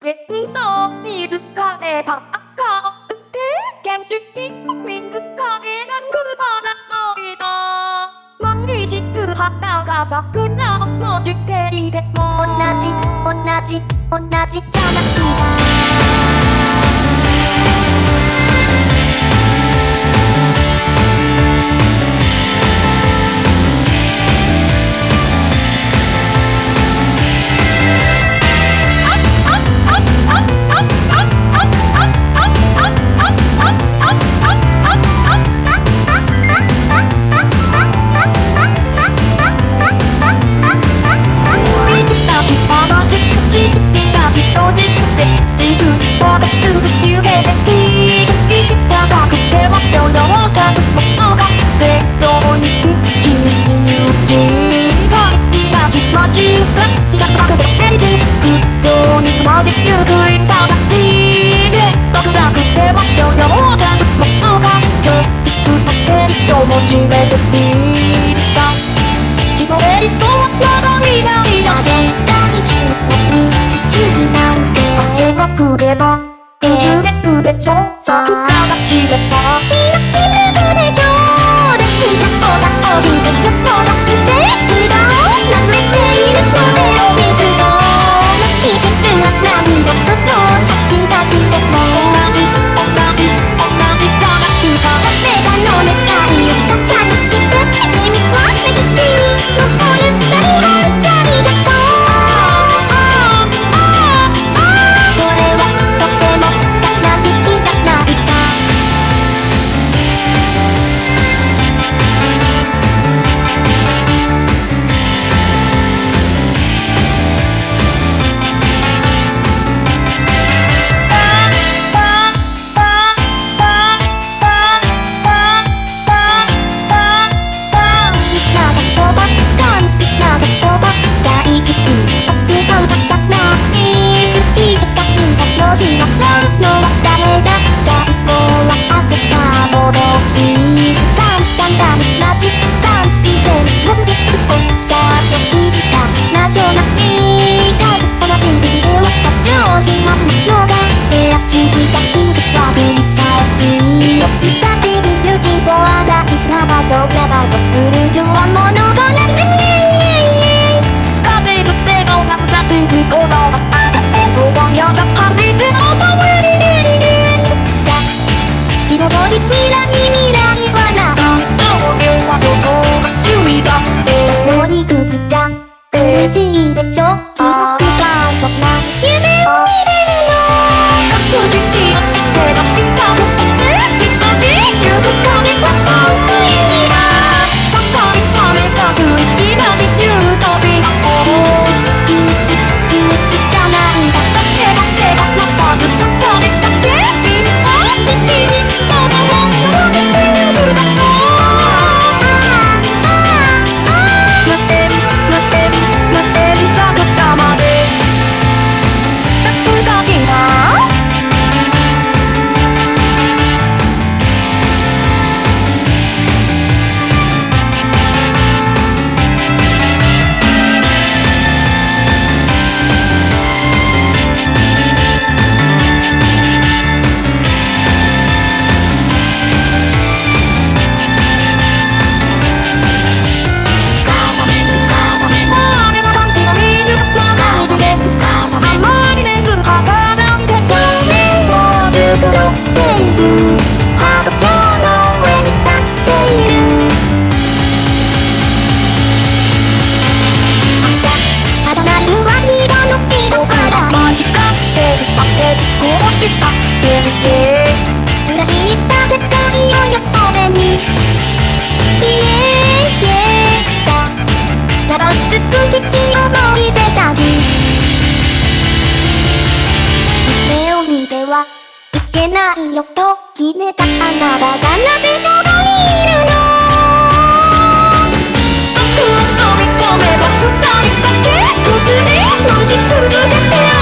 幻想に疲れた赤って原始民族影が来る花の枝毎日来る花が桜のしていても同じじゃなく初めて見た希望へとは未来だ絶対に地になんて声が来れば崩れるでしょさあ始めたみんな気づくでしょできたことをしてるもので裏を舐めているので水のいじる涙と先出しても同じじゃなくた誰かの願いをさに来て君は敵に残る何本じゃりじゃとそれはとても悲しいじゃないか嬉しいでしょ僕がそんな夢を見れるの隠しきっての今もって今で言う髪は僕いいなそこにはめかず今に言うたび秘密じゃないだけがまたずっとこれだけみんな君にものを求めているだろういけないよと決めたあなたがなぜここにいるの僕を飲み込めば二人だけ崩れ落ち続けて